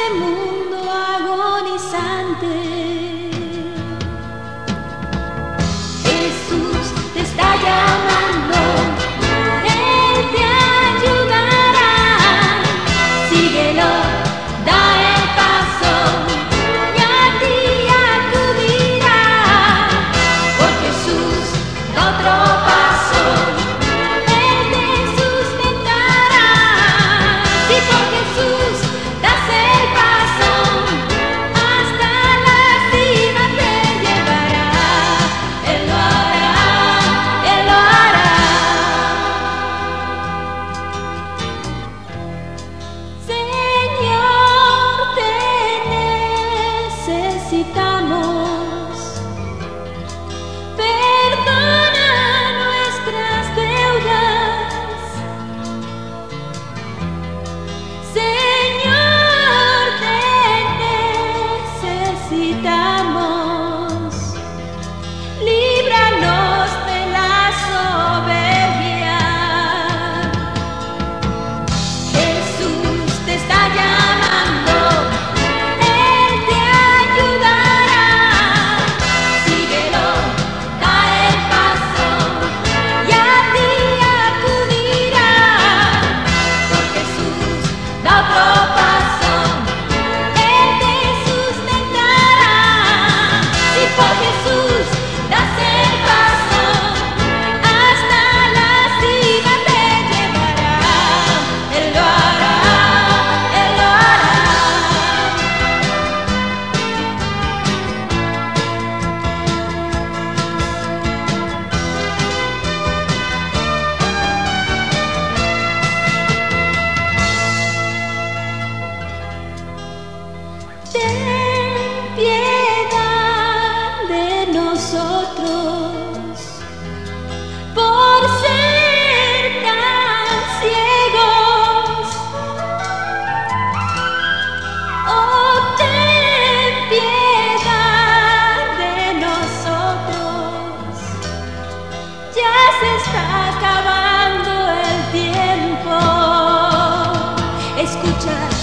mundo agonizante. Jesús te está llamando, Él te ayudará. Síguelo, da el paso y a ti acudirá. Por Jesús da otro paso, Él te sustentará. Si por Jesús das el paso, hasta la cima te llevará. Él lo hará, Él lo hará. Señor, te necesitamos. Perdona nuestras deudas. Señor, te necesitamos. Líbranos de la soberbia. Jesús te está llamando, Él te ayudará. Síguelo, da el paso y a ti acudirá. Por Jesús da otro paso, Él te sustentará. Si por Jesús das el paso, hasta la cima te llevará. Él lo hará, Él lo hará. Ten piedad de nosotros por ser tan ciegos. Oh, ten piedad de nosotros. Ya se está acabando el tiempo. Escucha